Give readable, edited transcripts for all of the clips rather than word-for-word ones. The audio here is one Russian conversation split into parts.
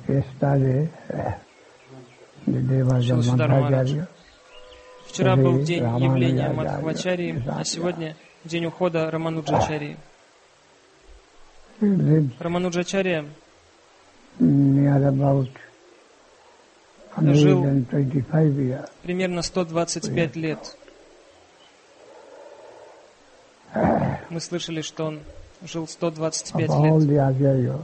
Шиласудар Махарадж. Вчера был день явления Мадхвачарьи, а сегодня день ухода Рамануджачарьи. Рамануджачарья жил примерно 125 лет. Мы слышали, что он жил 125 лет.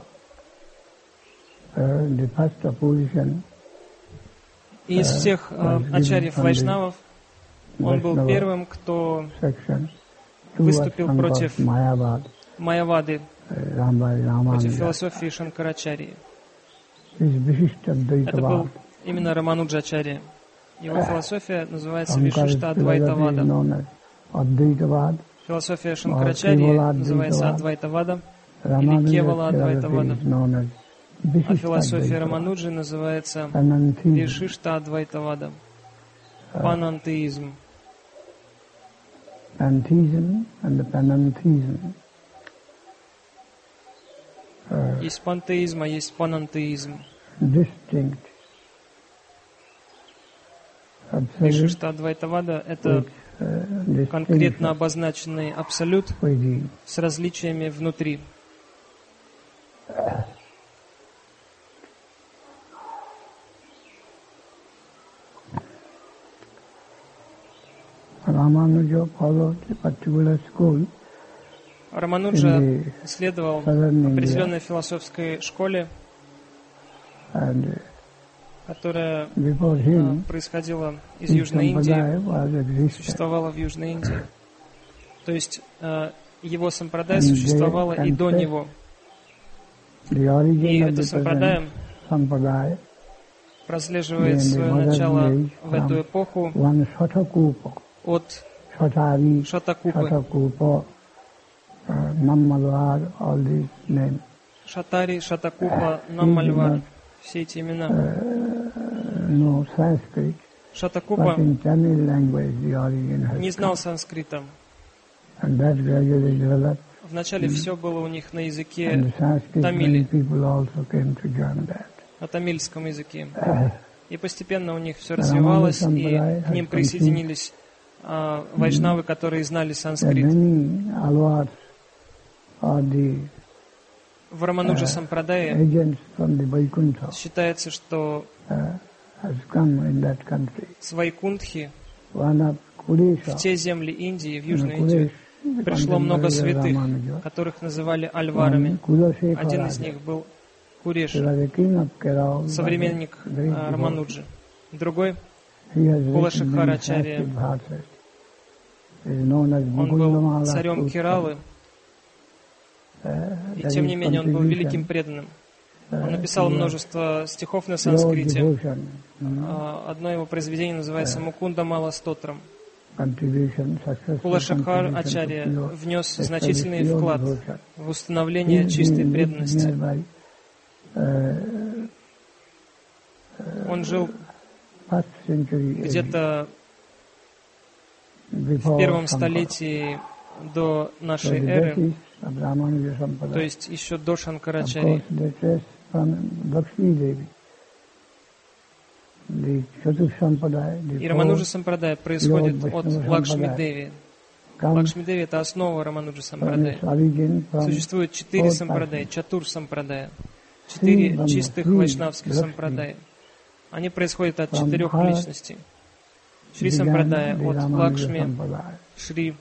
И из всех ачарьев вайшнавов он был первым, кто выступил против майявады, против философии Шанкарачарьи. Это был именно Рамануджачарья. Его философия называется Вишишта-адвайтавада. Философия Шанкарачарьи называется Адвайтавада или Кевала-адвайтавада. А философия Рамануджи называется Вишишта-адвайтавада. Панантеизм. Есть пантеизм, а есть панантеизм. Вишишта-адвайтавада — это конкретно обозначенный абсолют с различиями внутри. Рамануджа следовал определенной философской школе, которая происходила из Южной Индии, существовала в Южной Индии. То есть его сампрадай существовало и до него. И это сампрадай прослеживает свое начало в эту эпоху от Шатакупы. Шатари, Шатакупа, Наммальвар. Все эти имена. Шатакупа не знал санскрита. Вначале все было у них на языке тамили, на тамильском языке. И постепенно у них все развивалось, и к ним присоединились вайшнавы, которые знали санскрит. В Рамануджа Сампрадае считается, что с Вайкунтхи в те земли Индии, в Южную Индию, пришло много святых, которых называли альварами. Один из них был Куреш, современник Рамануджи. Другой — Кулашекхарачарья. Он был царем Кералы, и тем не менее он был великим преданным. Он написал множество стихов на санскрите. Одно его произведение называется «Мукунда Мала Стотрам». Кулашекхар Ачарья внес значительный вклад в установление чистой преданности. Он жил где-то в первом столетии до нашей эры, то есть еще до Шанкарачарьи. И Рамануджа Сампрадай происходит от Лакшми-деви. Лакшми-деви — это основа Рамануджа Сампрадая. Существует 4 сампрадая, Чатур Сампрадая, 4 чистых вайшнавских сампрадая. Они происходят от 4 личностей. Шри Сампрадая от Лакшми, Шри.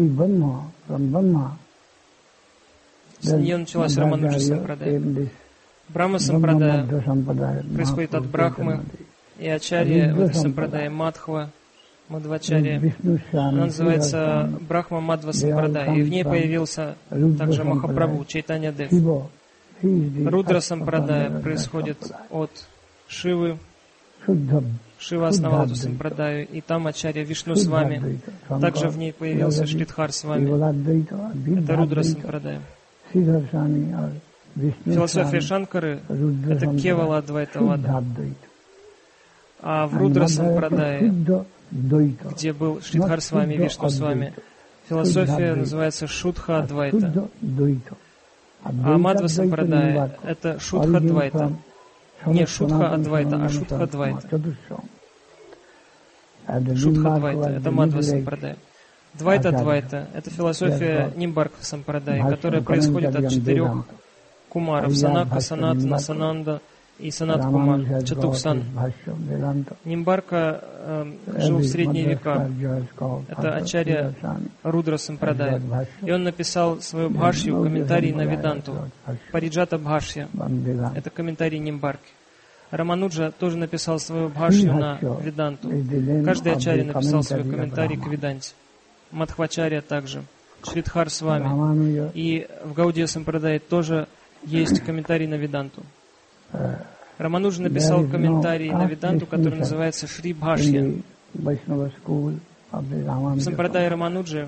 С нее началась Рамануджа Сампрадая. Брахма Сампрадая происходит от Брахмы, и Ачарья в этой сампрадае Мадхва, Мадхвачарья. Она называется Брахма Мадхва Сампрадая, и в ней появился также Махапрабху, Чайтанья Дев. Рудра Сампрадая происходит от Шивы, Шива основал эту сампрадаю, и там Ачарья Вишну с вами. Также в ней появился Шридхар с вами. Это Рудра Сампрадая. Философия Шанкары — это Кевала Адвайтавада. А в Рудра Сампрадае, где был Шридхар с вами, Вишну с вами, философия называется Шудха Адвайта. А Мадхва Сампрадая — это Шудха Адвайта. Не Шутха Адвайта, а Шутха Адвайта. Шутха Адвайта — это Мадхва Сампрадая. Двайта Адвайта — это философия Нимбарка Сампрадай, которая происходит от 4 кумаров: Санака, Санатана, Сананда и Санат Кумар, Чатухсан. Нимбарка жил в средние века. Это Ачарья Рудра Сампрадая. И он написал свою бхашью, комментарий на Веданту. Париджата Бхашья. Это комментарий Нимбарки. Рамануджа тоже написал свою бхашью на Веданту. Каждый Ачарья написал свой комментарий к Веданте. Мадхвачарья также. Шридхар Свами. И в Гаудия Сампрадае тоже есть комментарий на Веданту. Рамануджа написал комментарий на Веданту, который называется Шри Бхашья. В Сампрадае Рамануджи,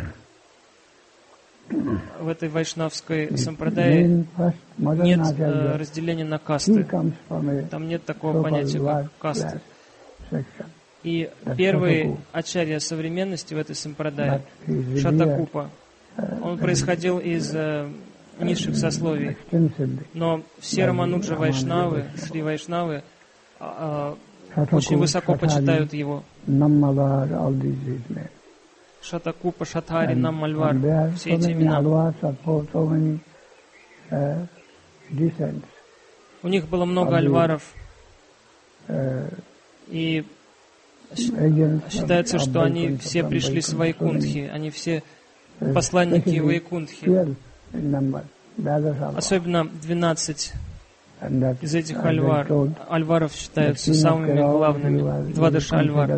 в этой вайшнавской сампрадае, нет разделения на касты. Там нет такого понятия, как касты. И первый ачарья современности в этой сампрадае, Шатакупа, он происходил из низших сословий. Но все Рамануджа Вайшнавы, Шри Вайшнавы, очень высоко почитают его. Шатакупа, Шатхари, Наммальвар, все эти имена. У них было много альваров, и считается, что они все пришли с Вайкунтхи, они все посланники Вайкунтхи. Особенно 12 из этих альваров считаются самыми главными. Двадаша альвар.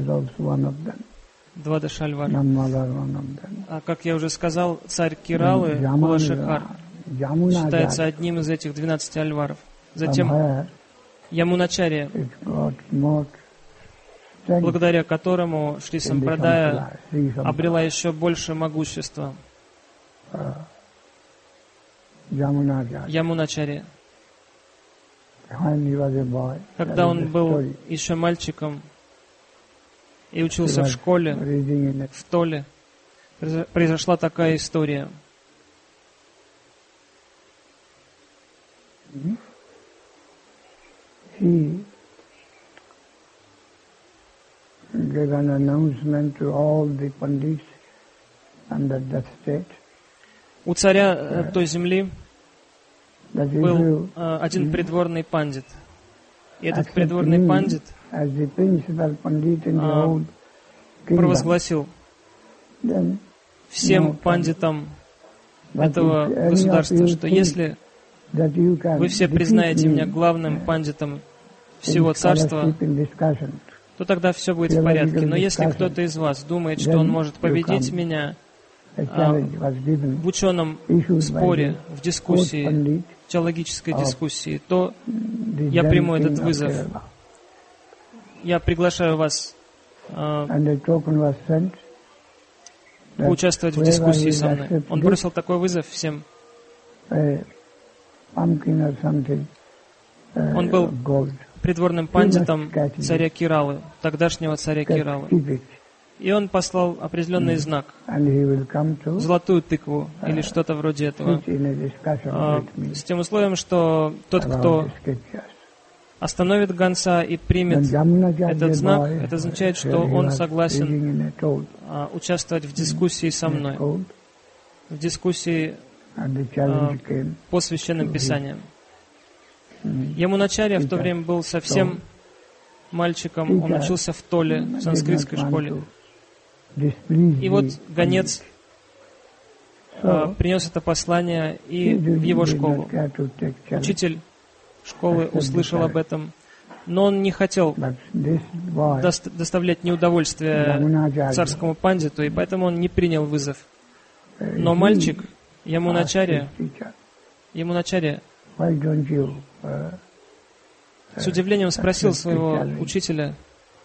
А как я уже сказал, царь Киралы, Кулашекхар, считается одним из этих 12 альваров. Затем Ямуначарья, благодаря которому Шри Сампрадая обрела еще больше могущества. Ямуначарья. Когда он был еще мальчиком и учился в школе, в Толе, произошла такая история. У царя той земли был один придворный пандит. И этот придворный пандит провозгласил всем пандитам этого государства, что если вы все признаете меня главным пандитом всего царства, то тогда все будет в порядке. Но если кто-то из вас думает, что он может победить меня в ученом споре, в дискуссии, в теологической дискуссии, то я приму этот вызов. Я приглашаю вас поучаствовать в дискуссии со мной. Он бросил такой вызов всем. Он был придворным пандитом царя Киралы, тогдашнего царя Киралы. И он послал определенный знак, золотую тыкву или что-то вроде этого, с тем условием, что тот, кто остановит гонца и примет этот знак, это означает, что он согласен участвовать в дискуссии со мной, в дискуссии по священным писаниям. Ямуначарья в то время был совсем мальчиком, он учился в Толе, в санскритской школе. И вот гонец принес это послание и в его школу. Учитель школы услышал об этом, но он не хотел доставлять неудовольствие царскому пандиту, и поэтому он не принял вызов. Но мальчик, Ямуначарья, с удивлением спросил своего учителя: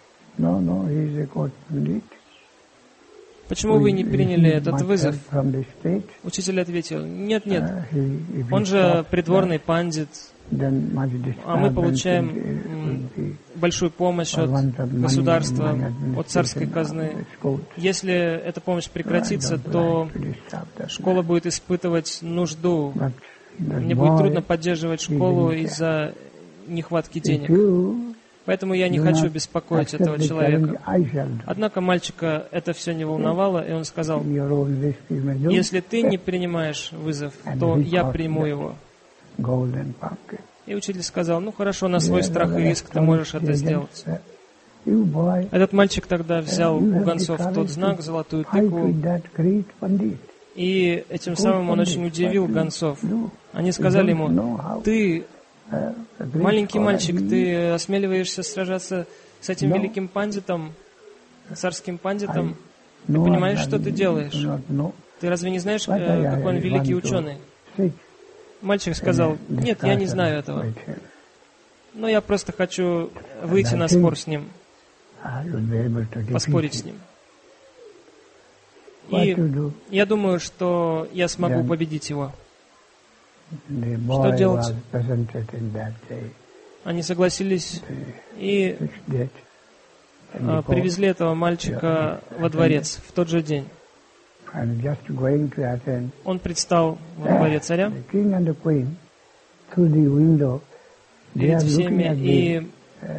почему вы не приняли этот вызов? Учитель ответил: нет, он же придворный пандит, а мы получаем большую помощь от государства, от царской казны. Если эта помощь прекратится, то школа будет испытывать нужду. Мне будет трудно поддерживать школу из-за нехватки денег. Поэтому я не хочу беспокоить этого человека. Однако мальчика это все не волновало, и он сказал: если ты не принимаешь вызов, то я приму его. И учитель сказал: ну хорошо, на свой страх и риск ты можешь это сделать. Этот мальчик тогда взял у гонцов тот знак, золотую тыкву, и этим самым он очень удивил гонцов. Они сказали ему: ты, маленький мальчик, ты осмеливаешься сражаться с этим великим пандитом, царским пандитом? Ты понимаешь, что ты делаешь? Ты разве не знаешь, какой он великий ученый? Мальчик сказал: нет, я не знаю этого. Но я просто хочу выйти на спор с ним, поспорить с ним. И я думаю, что я смогу победить его. Что делать? Они согласились и привезли этого мальчика во дворец в тот же день. Он предстал во дворе царя перед всеми, и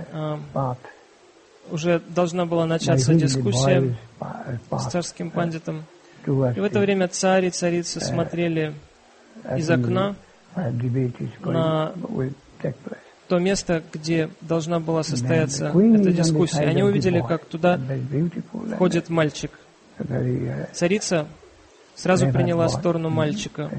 уже должна была начаться дискуссия с царским пандитом. И в это время царь и царица смотрели из окна на то место, где должна была состояться эта дискуссия. Они увидели, как туда входит мальчик. Царица сразу приняла сторону мальчика.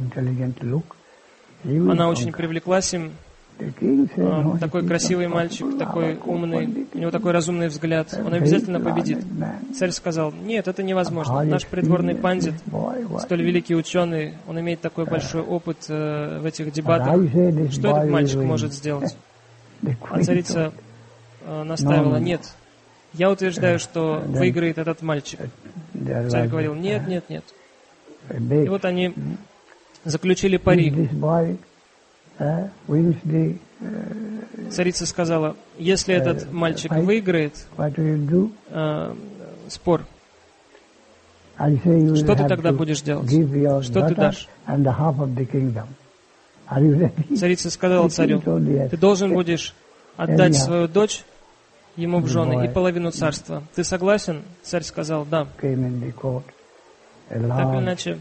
Она очень привлеклась им. Такой красивый мальчик, такой умный, у него такой разумный взгляд. Он обязательно победит. Царь сказал: нет, это невозможно. Наш придворный пандит, столь великий ученый, он имеет такой большой опыт в этих дебатах. Что этот мальчик может сделать? А царица настаивала: нет, я утверждаю, что выиграет этот мальчик. Царь говорил: нет, нет, нет. И вот они заключили пари. Царица сказала: если этот мальчик выиграет спор, что ты тогда будешь делать? Что ты дашь? Царица сказала царю: ты должен будешь отдать свою дочь ему в жены и половину царства. Ты согласен? Царь сказал: да. Так или иначе,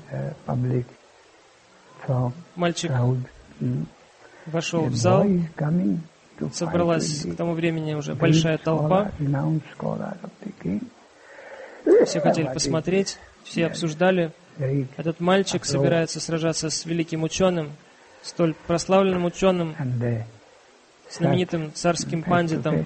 мальчик вошел в зал, собралась к тому времени уже большая толпа. Все хотели посмотреть, все обсуждали. Этот мальчик собирается сражаться с великим ученым, столь прославленным ученым, знаменитым царским пандитом.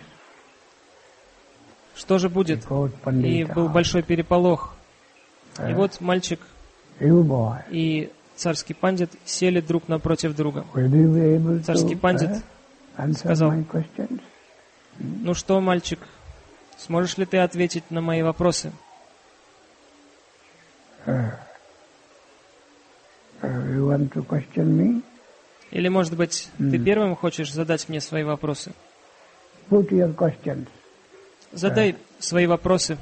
Что же будет? И был большой переполох. И вот мальчик и царский пандит сели друг напротив друга. Царский пандит сказал: ну что, мальчик, сможешь ли ты ответить на мои вопросы? Или, может быть, ты первым хочешь задать мне свои вопросы? Задай свои вопросы.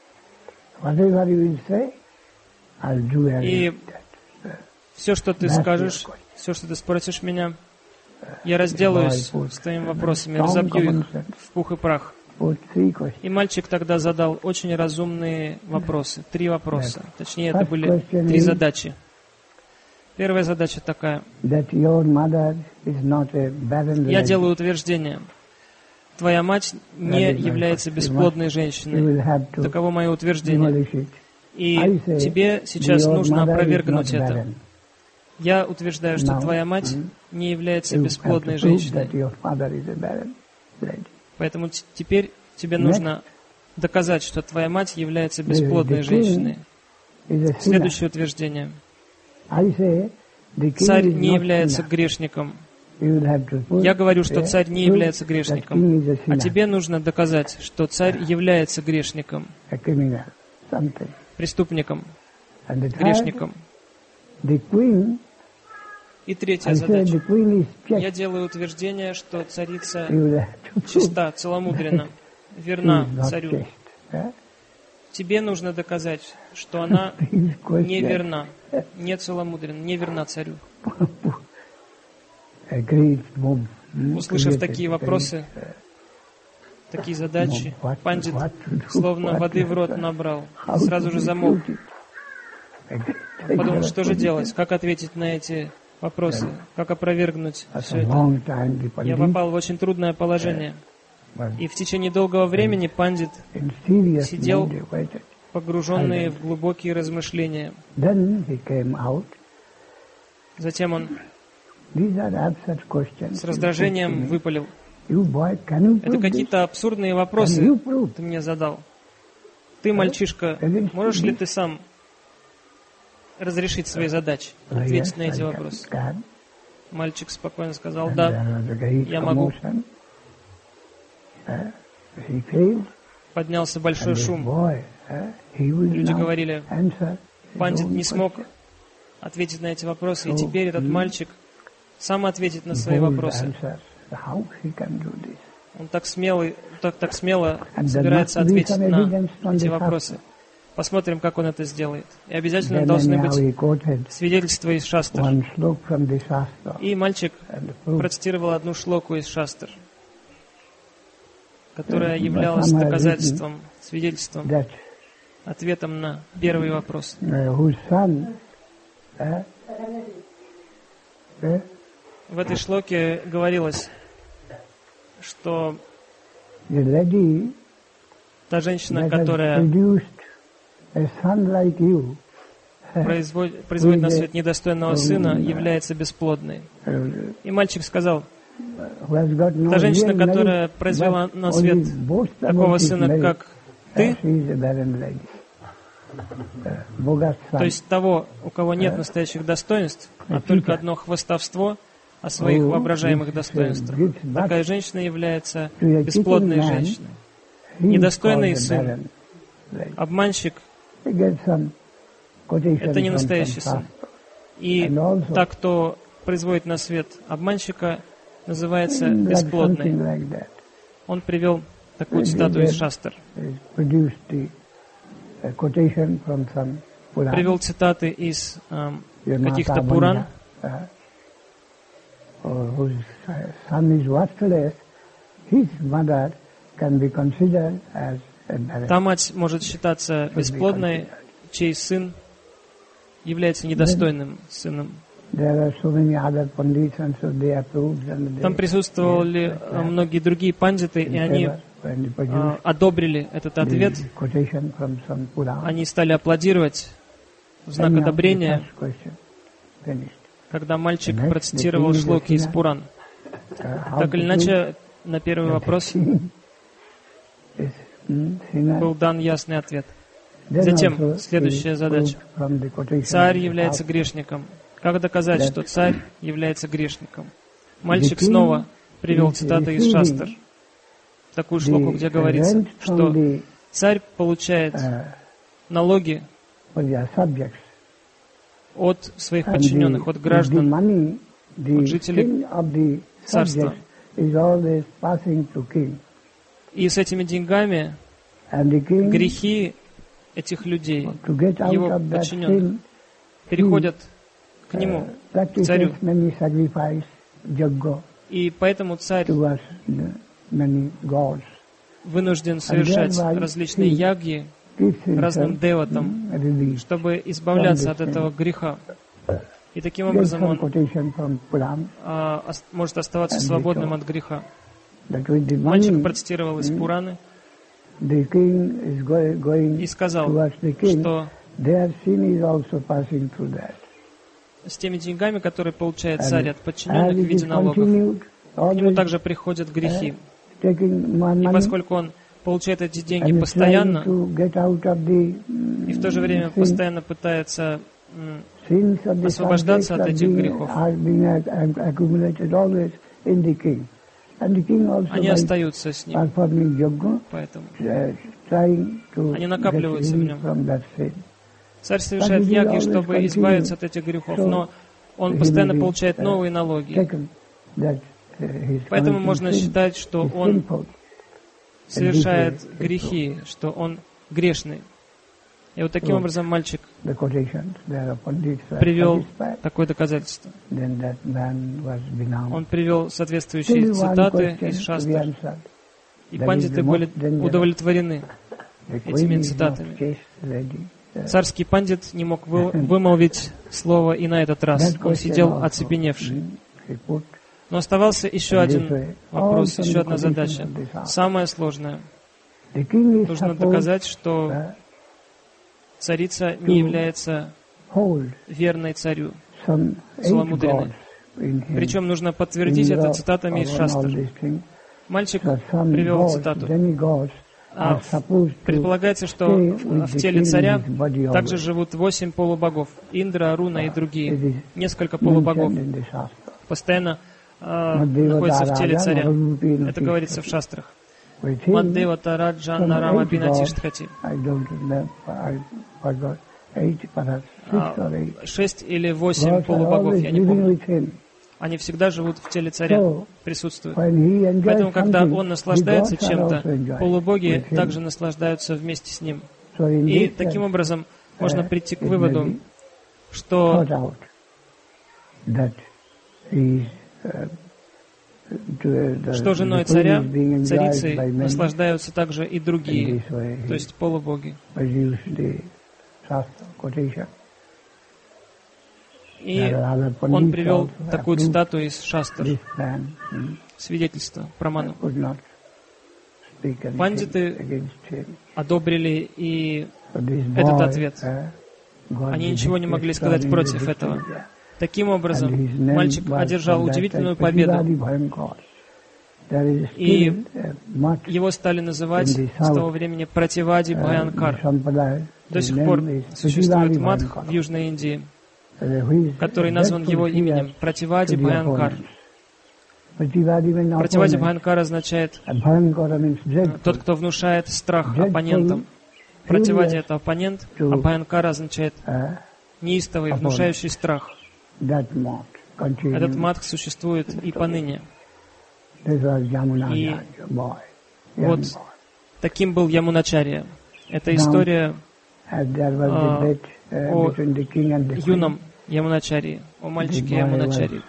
И все, что ты скажешь, все, что ты спросишь меня, я разделаюсь с твоими вопросами, разобью их в пух и прах. И мальчик тогда задал очень разумные вопросы. 3 вопроса. Точнее, это были 3 задачи. Первая задача такая. Я делаю утверждение: твоя мать не является бесплодной женщиной. Таково мое утверждение. И тебе сейчас нужно опровергнуть это. Я утверждаю, что твоя мать не является бесплодной женщиной. Поэтому теперь тебе нужно доказать, что твоя мать является бесплодной женщиной. Следующее утверждение. Царь не является грешником. Я говорю, что царь не является грешником. А тебе нужно доказать, что царь является грешником, преступником, грешником. И третья задача. Я делаю утверждение, что царица чиста, целомудренна, верна царю. Тебе нужно доказать, что она не верна, не целомудренна, не верна царю. услышав такие вопросы, такие задачи, пандит словно воды в рот набрал, сразу же замолк. Он подумал, что же делать, как ответить на эти вопросы, как опровергнуть все это. Я попал в очень трудное положение. И в течение долгого времени пандит сидел, погруженный в глубокие размышления. Затем он с раздражением выпалил: «Это какие-то абсурдные вопросы ты мне задал. Ты, мальчишка, можешь ли ты сам разрешить свои задачи, ответить на эти вопросы?» Мальчик спокойно сказал: «Да, я могу». Поднялся большой шум. Люди говорили: пандит не смог ответить на эти вопросы, и теперь этот мальчик сам ответит на свои вопросы. Он так смело собирается ответить на эти вопросы. Посмотрим, как он это сделает. И обязательно должны быть свидетельства из шастр. И мальчик процитировал одну шлоку из шастр, которая являлась доказательством, свидетельством, ответом на первый вопрос. В этой шлоке говорилось, что та женщина, которая производит на свет недостойного сына, является бесплодной. И мальчик сказал: та женщина, которая произвела на свет такого сына, как ты, то есть того, у кого нет настоящих достоинств, а только одно хвастовство о своих воображаемых достоинствах, такая женщина является бесплодной женщиной. Недостойный сын, обманщик — это не настоящий сын. И та, кто производит на свет обманщика, называется бесплодной. Он привел такую цитату из шастр. Привел цитаты из каких-то Пуран. Та мать может считаться бесплодной, чей сын является недостойным сыном. Там присутствовали многие другие пандиты, и они одобрили этот ответ. Они стали аплодировать в знак одобрения, когда мальчик процитировал шлоки из Пуран. Так или иначе, на первый вопрос был дан ясный ответ. Затем, следующая задача. Царь является грешником. Как доказать, что царь является грешником? Мальчик снова привел цитаты из шастр. Такую шлоку, где говорится, что царь получает налоги от своих подчиненных, от граждан, от жителей царства. И с этими деньгами грехи этих людей, его подчиненных, переходят к нему, к царю. И поэтому царь вынужден совершать различные ягьи разным деватам, чтобы избавляться от этого греха. И таким образом он может оставаться свободным от греха. Мальчик процитировал из Пураны и сказал, что с теми деньгами, которые получает царь от подчиненных в виде налогов, к нему также приходят грехи. И поскольку он получает эти деньги постоянно, и в то же время постоянно пытается освобождаться от этих грехов, они остаются с ним, поэтому они накапливаются в нем. Царь совершает ягьи, чтобы избавиться от этих грехов, но он постоянно получает новые налоги. Поэтому можно считать, что он совершает грехи, что он грешный. И вот таким образом мальчик привел такое доказательство. Он привел соответствующие цитаты из шастр. И пандиты были удовлетворены этими цитатами. Царский пандит не мог вымолвить слово и на этот раз. Он сидел оцепеневший. Но оставался еще один вопрос, еще одна задача. Самая сложная. Нужно доказать, что царица не является верной царю, целомудренной. Причем нужно подтвердить это цитатами из шастр. Мальчик привел цитату. Предполагается, что в теле царя также живут 8 полубогов. Индра, Аруна и другие. Несколько полубогов постоянно находятся в теле царя. Это говорится в шастрах. Маддевата Раджана Рама Бинатиштхати. 6 или 8 полубогов, я не помню. Они всегда живут в теле царя, присутствуют. Поэтому, когда он наслаждается чем-то, полубоги также наслаждаются вместе с ним. И таким образом можно прийти к выводу, что женой царя, царицей, наслаждаются также и другие, то есть полубоги. И он привел такую цитату из шастр, свидетельство, праману. Пандиты одобрили и этот ответ. Они ничего не могли сказать против этого. Таким образом, мальчик одержал удивительную победу. И его стали называть с того времени Пративади Бхаянкар. До сих пор существует мадх в Южной Индии, который назван его именем, Пративади Бхаянкар. Пративади Бхаянкар означает тот, кто внушает страх оппонентам. Пративади — это оппонент, а Бхаянкар означает неистовый, внушающий страх. Этот мадх существует и поныне. И вот таким был Ямуначарья. Это история о юном Ямуначарьи, о мальчике Ямуначарьи.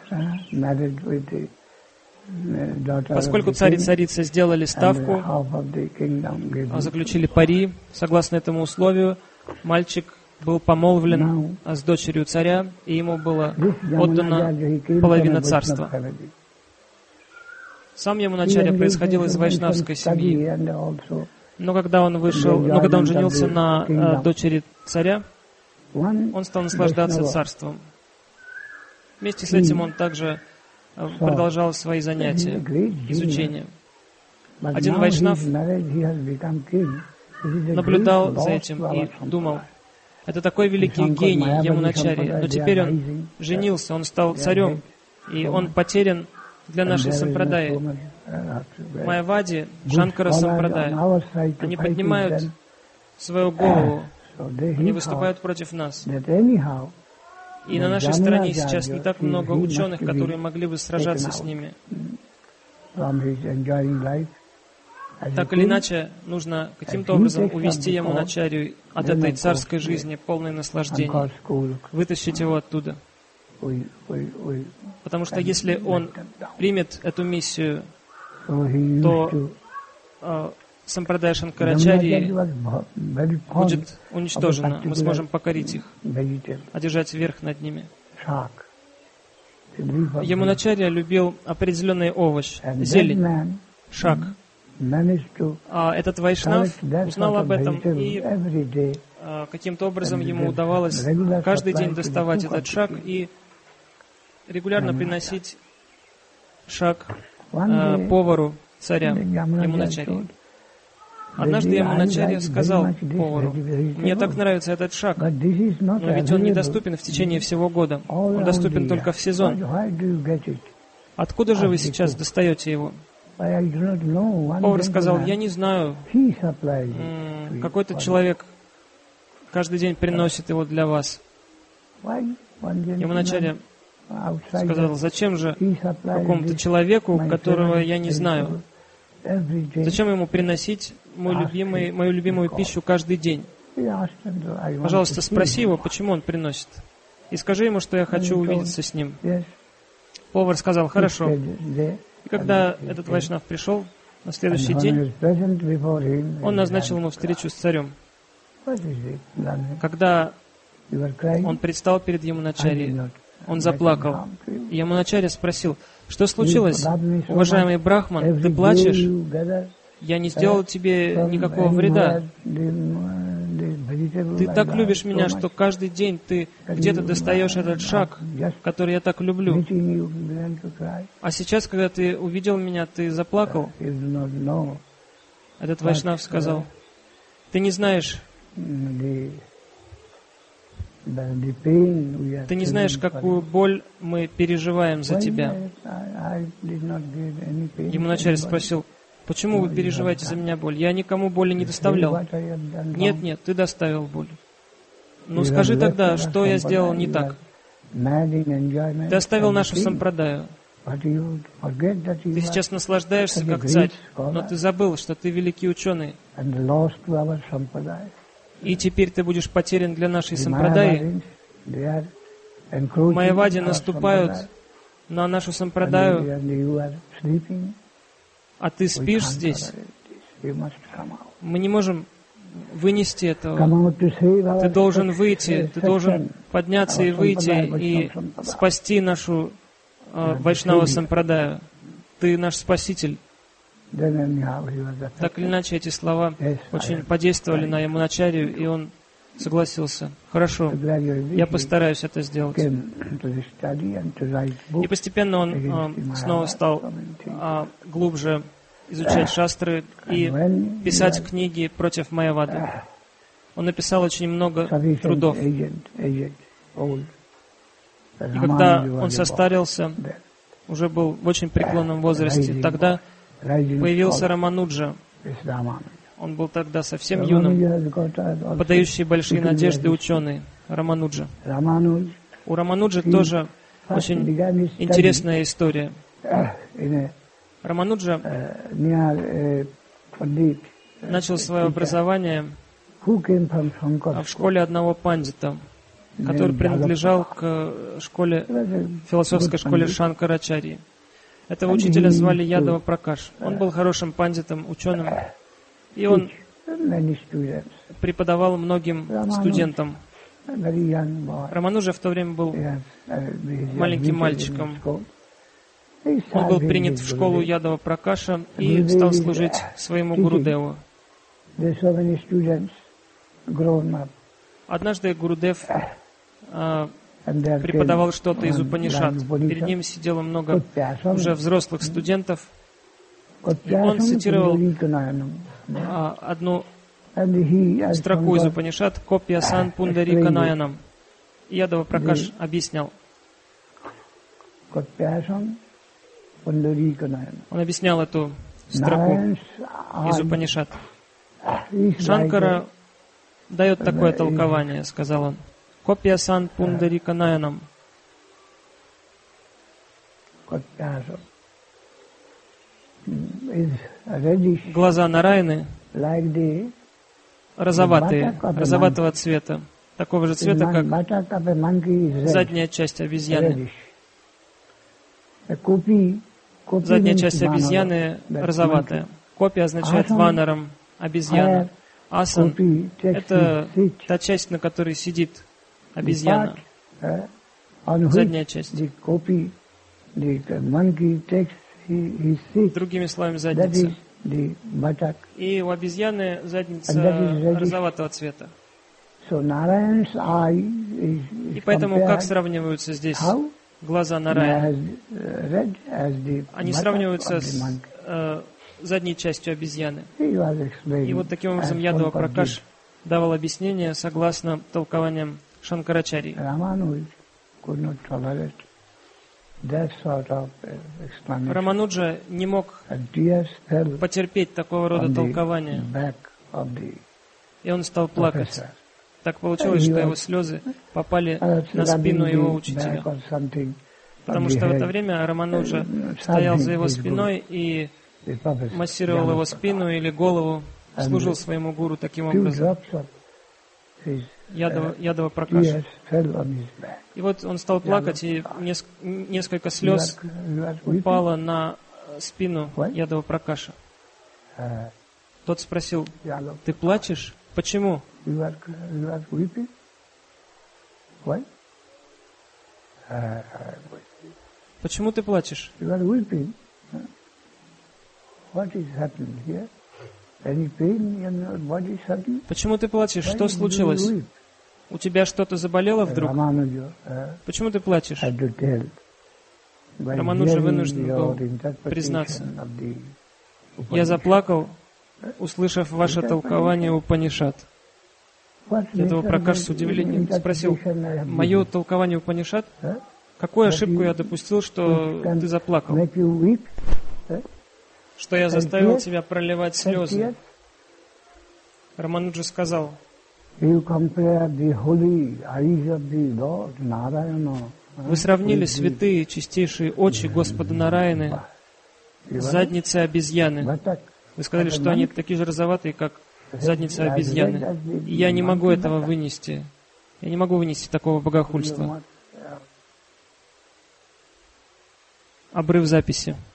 Поскольку царь и царица сделали ставку, заключили пари, согласно этому условию, мальчик был помолвлен с дочерью царя, и ему была отдана половина царства. Сам Ямуначарья происходил из вайшнавской семьи. Но когда он женился на дочери царя, он стал наслаждаться царством. Вместе с этим он также продолжал свои занятия, изучение. Один вайшнав наблюдал за этим и думал: это такой великий гений Ямуначарья, но теперь он женился, он стал царем, и он потерян для нашей сампрадаи. Майявади, Шанкара сампрадая, они поднимают свою голову, они выступают против нас. И на нашей стороне сейчас не так много ученых, которые могли бы сражаться с ними. Так или иначе, нужно каким-то образом увести Ямуначарью от этой царской жизни, полной наслаждений, вытащить его оттуда. Потому что если он примет эту миссию, то сампрадая Шанкарачарьи будет уничтожена. Мы сможем покорить их, одержать верх над ними. Ямуначарья любил определенный овощ, зелень, шак. А этот вайшнав узнал об этом, и каким-то образом ему удавалось каждый день доставать этот шак и регулярно приносить шак повару царя Ямуначарьи. Однажды Ямуначарья сказал повару: «Мне так нравится этот шак, но ведь он недоступен в течение всего года. Он доступен только в сезон. Откуда же вы сейчас достаете его?» Повар сказал: «Я не знаю. Какой-то человек каждый день приносит его для вас». Ямуначарья сказал: «Зачем же какому-то человеку, которого я не знаю? Зачем ему приносить мою любимую пищу каждый день? Пожалуйста, спроси его, почему он приносит. И скажи ему, что я хочу увидеться с ним. Повар сказал, хорошо. И когда этот вайшнав пришел, на следующий день он назначил ему встречу с царем. Когда он предстал перед Ямуначарьей, он заплакал. И Ямуначарья спросил, что случилось, уважаемый Брахман, ты плачешь? Я не сделал тебе никакого вреда. Ты так любишь меня, что каждый день ты где-то достаешь этот шаг, который я так люблю. А сейчас, когда ты увидел меня, ты заплакал. Этот вайшнав сказал, ты не знаешь, какую боль мы переживаем за тебя. Ямуначарья спросил, почему вы переживаете за меня боль? Я никому боли не доставлял. Нет, ты доставил боль. Ну скажи тогда, что я сделал не так? Ты оставил нашу сампрадаю. Ты сейчас наслаждаешься как царь, но ты забыл, что ты великий ученый. И теперь ты будешь потерян для нашей сампрадаи. Майявади наступают на нашу сампрадаю, а ты спишь здесь. Мы не можем вынести этого. Ты должен выйти, ты должен подняться и выйти и спасти нашу Вайшнава сампрадаю. Ты наш спаситель. Так или иначе, эти слова очень подействовали на Ямуначарью, и он согласился. Хорошо, я постараюсь это сделать. И постепенно он снова стал глубже изучать шастры и писать книги против Майявады. Он написал очень много трудов. И когда он состарился, уже был в очень преклонном возрасте, тогда появился Рамануджа. Он был тогда совсем юным, подающий большие надежды ученый Рамануджа. У Рамануджи тоже очень интересная история. Рамануджа начал свое образование в школе одного пандита, который принадлежал к философской школе Шанкарачарьи. Этого учителя звали Ядава Пракаш. Он был хорошим пандитом, ученым, и он преподавал многим студентам. Рамануджа в то время был маленьким мальчиком. Он был принят в школу Ядава Пракаша и стал служить своему Гурудеву. Однажды Гурудев преподавал что-то из Упанишад. Перед ним сидело много уже взрослых студентов. И он цитировал одну строку из Упанишад «Копья сан пундарика наянам». И Ядава Пракаш объяснял. Он объяснял эту строку из Упанишад. Шанкара дает такое толкование, сказал он. Копья сан пундарика наянам. Глаза Нараяны розоватого цвета, такого же цвета, как задняя часть обезьяны. Задняя часть обезьяны розоватая. Копия означает ванарам, обезьяна. Асан — это та часть, на которой сидит обезьяна. Задняя часть. Другими словами, задница. И у обезьяны задница розоватого цвета. И поэтому как сравниваются здесь глаза Нараяны? Они сравниваются с задней частью обезьяны. И вот таким образом Ядава Пракаш давал объяснение согласно толкованиям Шанкарачарьи. Рамануджа не мог потерпеть такого рода толкования. И он стал плакать. Так получилось, что его слезы попали на спину его учителя. Потому что в это время Рамануджа стоял за его спиной и массировал его спину или голову, служил своему гуру таким образом. Ядова Пракаша. И вот он стал плакать, и несколько слез упало на спину Ядова Пракаша. Тот спросил: ты плачешь? Почему? Почему ты плачешь? Почему ты плачешь? Что случилось? У тебя что-то заболело вдруг? Почему ты плачешь? Рамануджа вынужден был признаться: я заплакал, услышав ваше толкование Упанишад. Ядова Пракаша с удивлением спросил: мое толкование Упанишад? Какую ошибку я допустил, что ты заплакал? Что я заставил тебя проливать слезы? Рамануджа сказал: вы сравнили святые, чистейшие очи Господа Нараяны с задницей обезьяны. Вы сказали, что они такие же розоватые, как задница обезьяны. И я не могу этого вынести. Я не могу вынести такого богохульства. Обрыв записи.